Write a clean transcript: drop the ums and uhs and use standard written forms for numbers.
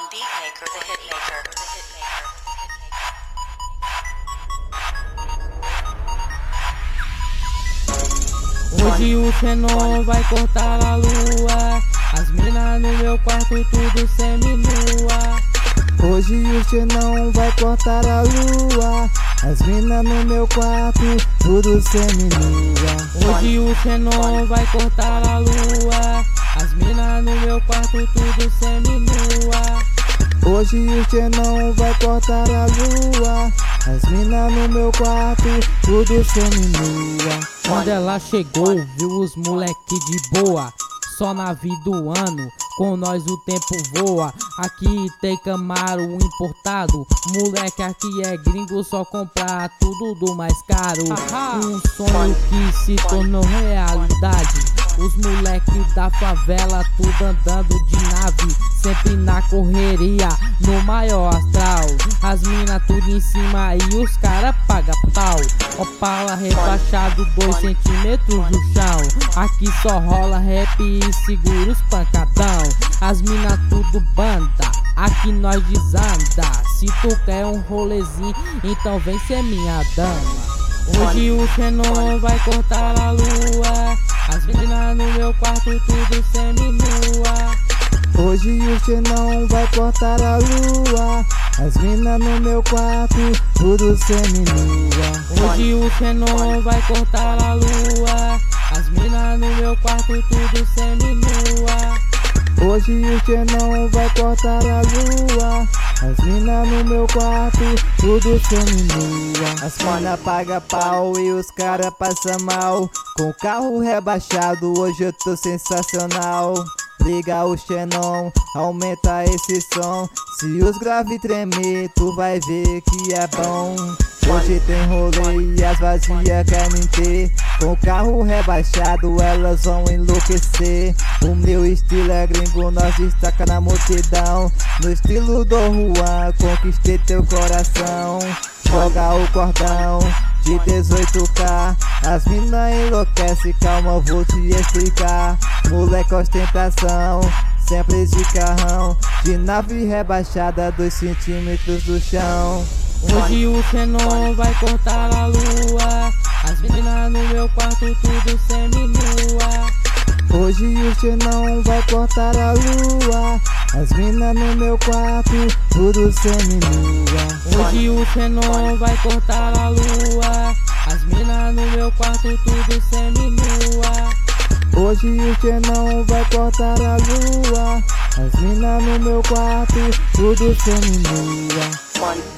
Beatmaker, the hitmaker, the hitmaker. Hoje o Xenon vai cortar a lua. As mina no meu quarto tudo seminua. Hoje o Xenon vai cortar a lua. As mina no meu quarto tudo seminua. Hoje o Xenon vai cortar a lua. As mina no meu quarto tudo seminua. Hoje o Xenon vai cortar a lua. As mina no meu quarto tudo seminua. Quando ela chegou, viu os moleque de boa. Só na vida do ano, com nós o tempo voa. Aqui tem Camaro importado. Moleque aqui é gringo, só comprar tudo do mais caro. Um sonho que se tornou realidade. Os moleques da favela tudo andando de nave, sempre na correria, no maior astral. As mina tudo em cima e os cara paga pau. Opala rebaixado 2 centímetros do chão. Aqui só rola rap e segura os pancadão. As mina tudo banda, aqui nós desanda. Se tu quer um rolezinho, então vem ser minha dama. Hoje o Xenon vai cortar a lua. As mina no meu quarto tudo seminua. Hoje o Xenon vai cortar a lua. As mina no meu quarto tudo seminua. Hoje o Xenon vai cortar a lua. As mina no meu quarto tudo seminua. Hoje o Xenon vai cortar a lua. As mina no meu quarto tudo seminua. As mana paga pau e os cara passa mal. Com carro rebaixado hoje eu tô sensacional. Liga o Xenon, aumenta esse som. Se os grave tremer, tu vai ver que é bom. Hoje tem rolê e as vazias querem ter. Com carro rebaixado elas vão enlouquecer. O meu estilo é gringo, nós destaca na multidão. No estilo do Juan, conquistei teu coração. Joga o cordão de 18K. As mina enlouquece, calma, vou te explicar. Moleque ostentação, sempre de carrão. De nave rebaixada 2 centímetros do chão. Hoje o Xenon vai cortar a lua. As mina no meu quarto tudo seminua. Hoje o Xenon vai cortar a lua. As mina no meu quarto tudo seminua. Hoje o Xenon vai cortar a lua. As mina no meu quarto tudo seminua. Hoje o Xenon vai cortar a lua. As mina no meu quarto tudo seminua.